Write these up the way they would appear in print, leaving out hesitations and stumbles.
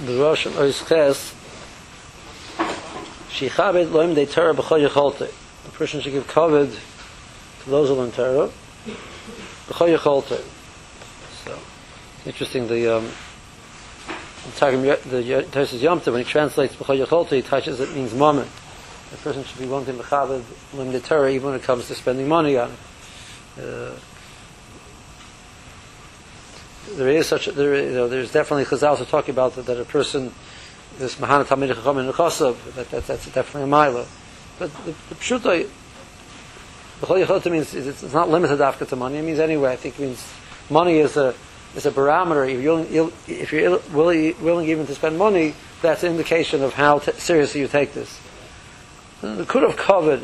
the Rosh Oisches, Shichabed loim de Torah b'chol yecholte. The person should give kavod to those who learn Torah b'chol yecholte. So, interesting. The Tosis Yom Tov, when he translates b'chol yecholte, he touches it means moment. The person should be wanting b'chaved loim de Torah even when it comes to spending money on it. There's definitely Chazal are talking about that a person, this Mahana Talmid Chacham in Nechasav, that's definitely a mila. But the Pshutai, B'chol Yecholta means it's not limited after to money. It means anyway. I think it means money is a barometer. If you're willing even to spend money, that's an indication of how seriously you take this. The Kud of Kavod.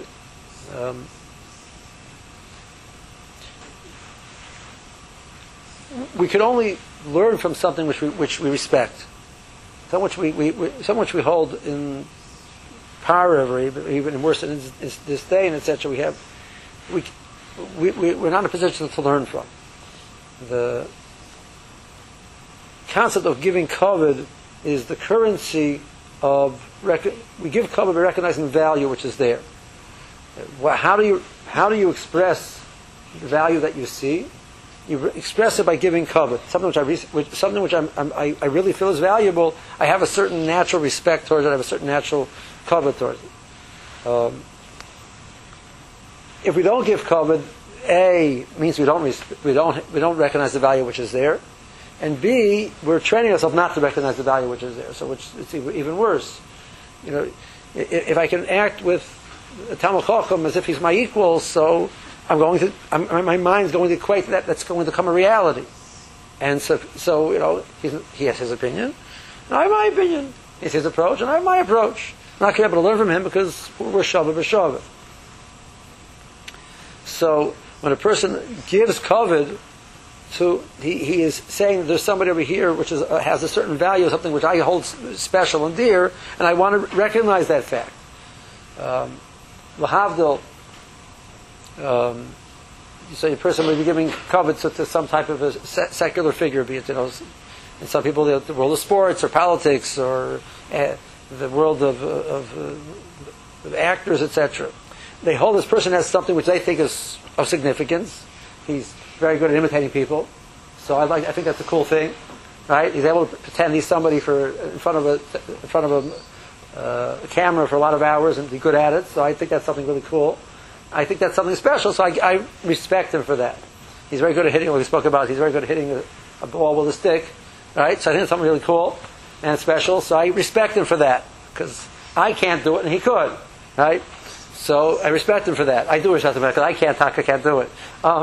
We could only learn from something which we respect, something which we hold in power over, even worse in disdain, etc. We're not in a position to learn from. The concept of giving kavod is the currency of we give kavod by recognizing the value which is there. How do you express the value that you see? You express it by giving kavod, something which I really feel is valuable. I have a certain natural respect towards it. I have a certain natural kavod towards it. If we don't give kavod, A means we don't recognize the value which is there, and B, we're training ourselves not to recognize the value which is there. So it's even worse. If I can act with a Talmid Chacham as if he's my equal, so my mind's going to equate that's going to become a reality. And so he has his opinion, and I have my opinion. He has his approach, and I have my approach. I'm not going to be able to learn from him because we're shavah b'shavah. So when a person gives kavod he is saying there's somebody over here which has a certain value, something which I hold special and dear, and I want to recognize that fact. L'havdil. So a person may be giving kavod to some type of a secular figure, be it and some people the world of sports or politics or the world of actors, etc. They hold this person as something which they think is of significance. He's very good at imitating people, so I think that's a cool thing, right? He's able to pretend he's somebody in front of a camera for a lot of hours and be good at it. So I think that's something really cool. I think that's something special, so I respect him for that. He's very good at hitting, what we spoke about, he's very good at hitting a ball with a stick, right? So I think it's something really cool and special, so I respect him for that, because I can't do it and he could, right? So I respect him for that. I do respect him for that, because I can't do it.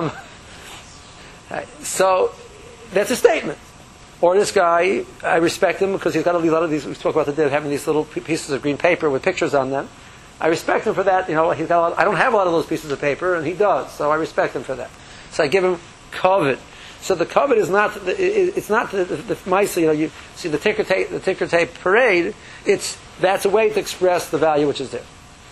So that's a statement. Or this guy, I respect him because he's got a lot of these, we spoke about the day of having these little pieces of green paper with pictures on them. I respect him for that. He's got I don't have a lot of those pieces of paper, and he does. So I respect him for that. So I give him kavod. So the kavod is not. It's not the ma'isa. You see the ticker tape parade. That's a way to express the value which is there.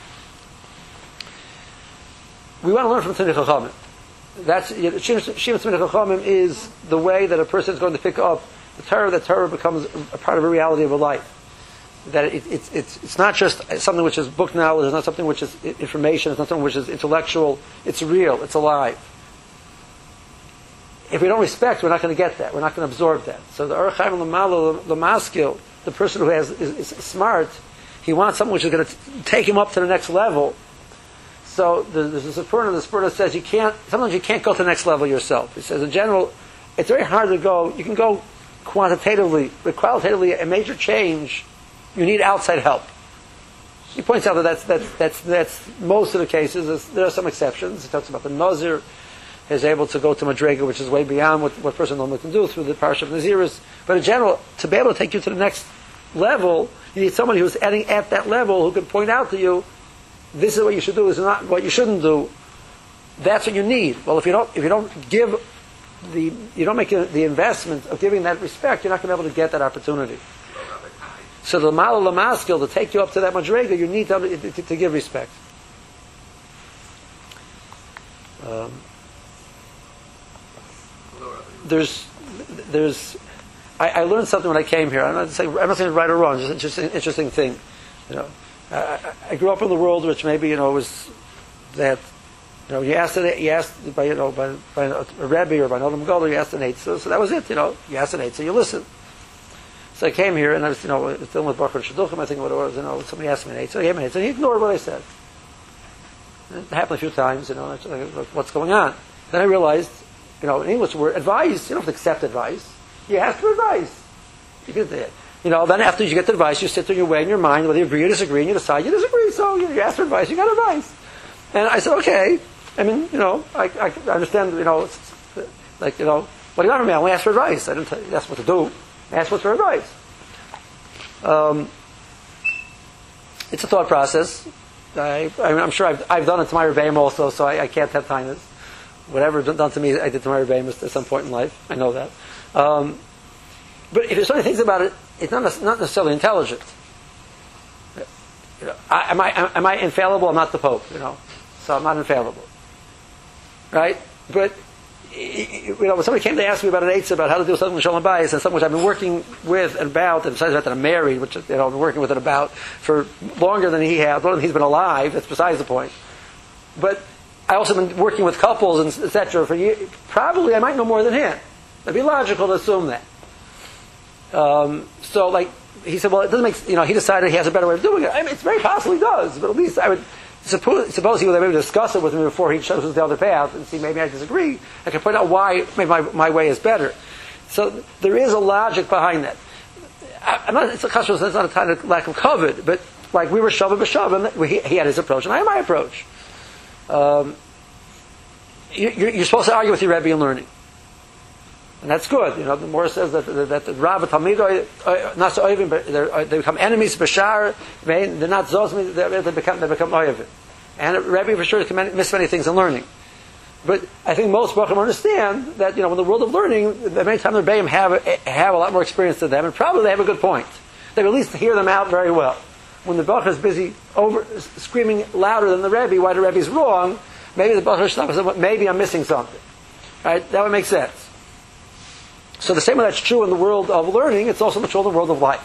We want to learn from Talmid Chachamim. That's Shivas Talmid Chachamim is the way that a person is going to pick up the Torah. That Torah becomes a part of a reality of a life. That it's not just something which is book knowledge, it's not something which is information, it's not something which is intellectual, it's real, it's alive. If we don't respect, we're not going to get that, we're not going to absorb that. So the Orach Chaim L'Malo, the maskil, the person who is smart, he wants something which is going to take him up to the next level. So there's a Sforno, the Sforno says sometimes you can't go to the next level yourself. He says in general, it's very hard to go, you can go quantitatively, but qualitatively a major change, you need outside help. He points out that that's most of the cases. There are some exceptions. He talks about the Nazir is able to go to Madrega, which is way beyond what a person normally can do through the Parsha of Naziris. But in general, to be able to take you to the next level, you need somebody who's at that level who can point out to you, this is what you should do, this is not what you shouldn't do. That's what you need. Well, if you don't make the investment of giving that respect, you're not going to be able to get that opportunity. So the Ma'ala Lamaskil, to take you up to that Madrega, you need to give respect. There's I learned something when I came here. I'm not saying right or wrong. Just an interesting thing. You know, I grew up in the world which maybe was that. You asked by a Rebbe or by an Olam Gadol, you asked an Eitzah, so that was it. You asked an Eitzah, you listen. So I came here and I was dealing with Baruch Shidduchim, I think what it was. Somebody asked me an Eitzah, I gave him an Eitzah, and he ignored what I said. It happened a few times. What's going on? Then I realized, in English, word advice. You don't have to accept advice. You ask for advice. You get it. Then after you get the advice, you sit there, you weigh in your mind whether you agree or disagree, and you decide you disagree. So you ask for advice, you got advice. And I said, okay. I mean, I understand, what do you want from me? I only asked for advice. I didn't ask what to do. I asked for advice. It's a thought process. I'm sure I've done it to my Rebbeim also, so I can't have time. Whatever done to me, I did to my Rebbeim at some point in life. I know that. But if there's so many things about it, it's not necessarily intelligent. Am I infallible? I'm not the Pope, so I'm not infallible. Right? But, when somebody came to ask me about an Eitzah, about how to deal with something with Shalom Bayis, and something which I've been working with and about, and besides that I'm married, which I've been working with and about for longer than he has, longer than he's been alive, that's besides the point. But I also been working with couples and etc. for years. Probably I might know more than him. It'd be logical to assume that. So he said, well, it doesn't make, he decided he has a better way of doing it. I mean, it's very possible he does, but at least I would suppose he would maybe discuss it with me before he chooses the other path and see maybe I disagree. I can point out why maybe my way is better. So there is a logic behind that. It's not a kind of lack of covet, but like we were Shavah b'Shavah, and he had his approach and I had my approach. You're supposed to argue with your Rebbe in learning. And that's good. The Morah says that the Rav Talmidoi not so oivim, but they become enemies. Bashar, they're not zosmi. They become oivim. And Rebbe for sure can miss many things in learning. But I think most Baruchim understand that in the world of learning, many times the Rebbeim have a lot more experience than them, and probably they have a good point. They at least hear them out very well. When the Baruch is busy screaming louder than the Rebbe, why the Rebbe is wrong, maybe the Baruch says, maybe I'm missing something. Right? That would make sense. So the same way that's true in the world of learning, it's also true in the world of life.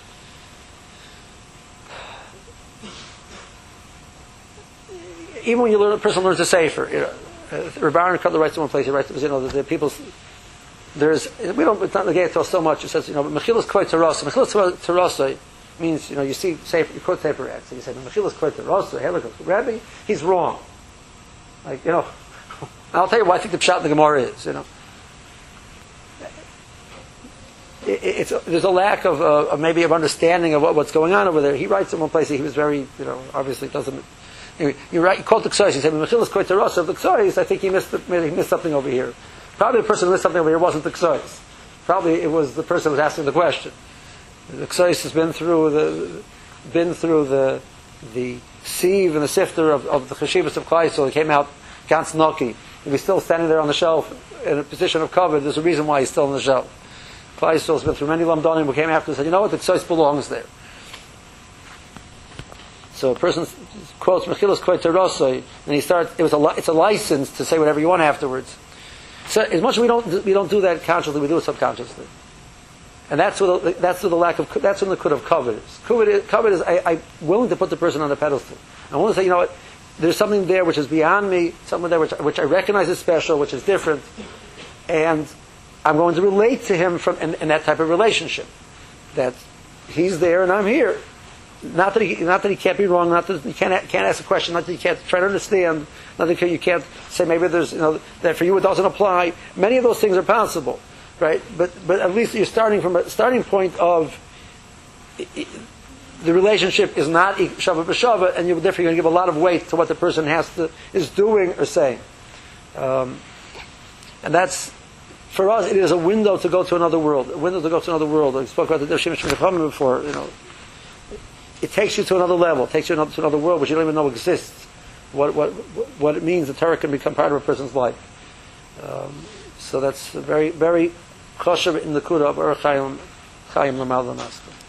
Even when a person learns a sefer, Reb Aaron Kotler writes in one place. He writes, the people. It's not negated to us so much. It says, Mechilas Koy Terasa. Mechilas Terasa means, you see sefer, you quote sefer X, and you say, Mechilas Koy Terasa. Hello, Rabbi, he's wrong. I'll tell you what I think the pshat in the Gemara is. There's a lack of maybe of understanding of what's going on over there. He writes in one place. He was very, obviously doesn't. You quote the Ksais. He said, "Mechilas Koy Terasa of the Ksais." I think he missed something over here. Probably the person who missed something over here wasn't the Ksais. Probably it was the person who was asking the question. The Ksais has been through the sieve and the sifter of the cheshivas of Klai, so he came out ganz noki. If he's still standing there on the shelf in a position of cover, there's a reason why he's still on the shelf. Klai has been through many lamdonim who came after and said, you know what, the Ksais belongs there. So a person quotes Mechilas Koy Terasoi, and he starts. It's a license to say whatever you want afterwards. So as much as we don't do that consciously, we do it subconsciously, and that's when the kud of covet is. Covet is I'm willing to put the person on the pedestal. I want to say, what, there's something there which is beyond me, something there which I recognize as special, which is different, and I'm going to relate to him in that type of relationship. That he's there and I'm here. Not that he can't be wrong. Not that you can't ask a question. Not that you can't try to understand. Not that you can't say maybe there's that for you it doesn't apply. Many of those things are possible, right? But at least you're starting from a starting point of the relationship is not shava b'shava, and you're therefore going to give a lot of weight to what the person is doing or saying, and that's. For us, it is a window to go to another world. A window to go to another world. I spoke about the Shemish before. It takes you to another level. It takes you to another world which you don't even know exists. What it means the Torah can become part of a person's life. So that's very very choshev in the kuda of Orach Chaim Lamal Lamaska.